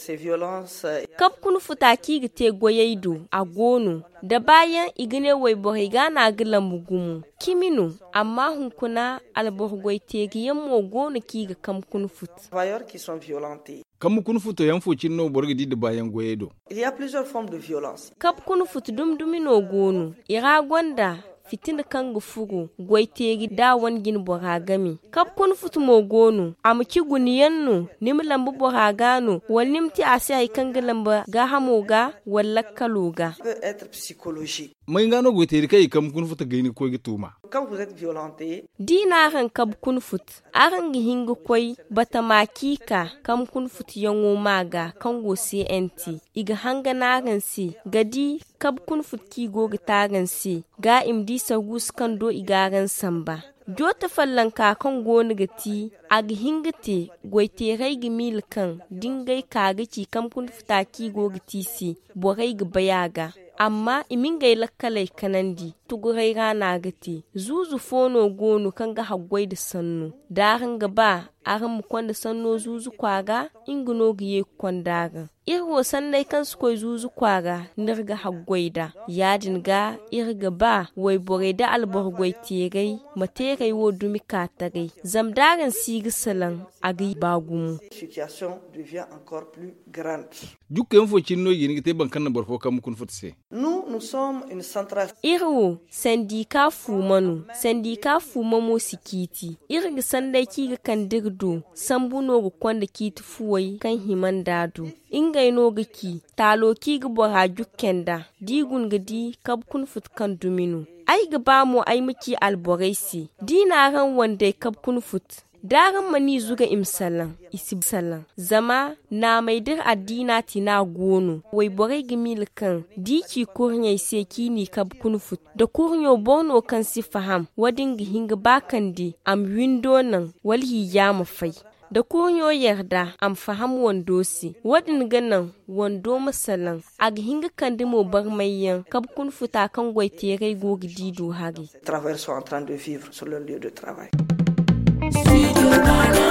ces violences. Kap kun futa ki gite goyaidu a gonu da bayan igine wai borai gana gilan bugumu kiminu amma hunkuna alborgoi tegiyan mo gonu ki ga kam kun fut. Travailleurs qui sont violentés. Kam kun futo yan focin no borgi di da bayan goyedo. Il y a plusieurs formes de violence. Kap kun fut dumdumino gonu ira gwanda fitin kan gufugu goitegi da wangin boragami kap kun futu mo gonu amki guniyannu nim lambu boragano wal nimti asai kan lamba ga hamoga walla kaluga Peut être psychologique. Mai ngano goiteri kai kam kun futa gaini ko gituma. Quand vous êtes violenté, dina ran kab kun fut aran gi hingu koi bata makika kam kun fut yango maga kan go CNT iga hanga naran si gadi kab kun fut ki go gitaran si ga imdi sagus kan do igaran samba jota fallan ka kan goni gati ag hingate goiterai gi mil kan dingai kaga ci kam kun futa ki go gati si borai ga bayaga amma imingai lakkalai kanandi tugurai rana gati zuzu fono gonu kan ga haggwai da sannu darin gaba aran mu kwanda sanno zuzu kwaga inguno giye kwandaga irwo sannai kan su koi zuzu kwaga nirga haggwai da yadin ga irga ba wai bore da alborgwai tegai mategai wo dumi katagai zamdaran sigi salan agi bagumu situation devient encore plus grande. Jukken focin no yini te bankan na borfo kam kun futse. Nous sommes une centrale. irwo sandika fumamo sikiti irga sandai ki ga kan digdo sambuno go kwanda kiti fuwai kan himan dadu ingai no gaki talo ki ga bora jukkenda digun gadi kab kun fut kan duminu ai ga ba mu ai miki alboraisi dina ran wanda kab kun fut daran mani zuga imsalan isibsalan zama na mai dir addina tina gonu wai borai gimil kan diki kurnya sai kini kab kun fut da kurnyo bono kan si faham wadin gihinga bakandi am windo nan walhi ya mafai da kunyo yarda am faham wando si wadin ganan wando masalan ag hinga kandimo barmayyan kab kun futa kan goitere gogi dido hagi Les travailleurs sont en train de vivre sur leur lieu de travail. Studio Ghana.